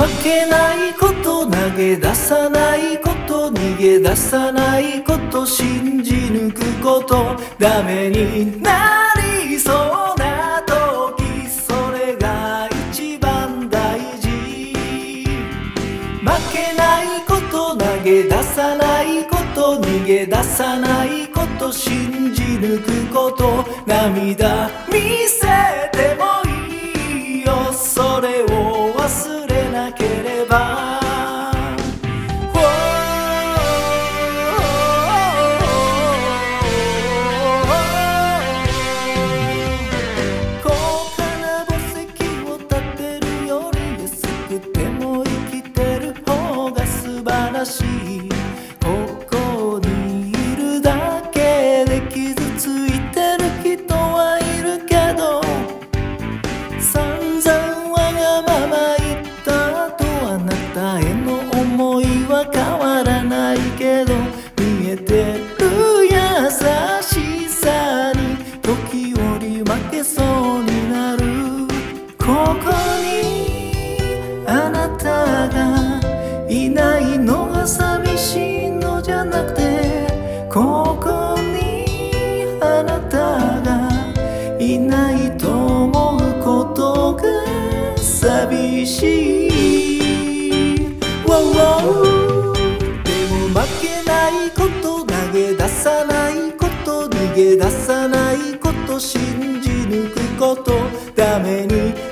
負けないこと、投げ出さないこと、逃げ出さないこと、信じ抜くこと、ダメになりそうな時、それが一番大事。負けないこと、投げ出さないこと、逃げ出さないこと、信じ抜くこと、涙見せてもいいよ、それを忘れなければ。高価な墓石を建てるより安くても生きてる方が素晴らしい。ここにいるだけで傷ついてる人はいるけど、散々わがまま言った後、あなたへの思いは変わらないけど、見えてる優しさに時折負けそうになる。ここにあなたがいないのが寂しいのじゃなくて、ここにあなたがいないと思うことが寂しい。でも負けないこと、投げ出さないこと、逃げ出さないこと、信じ抜くこと、ダメに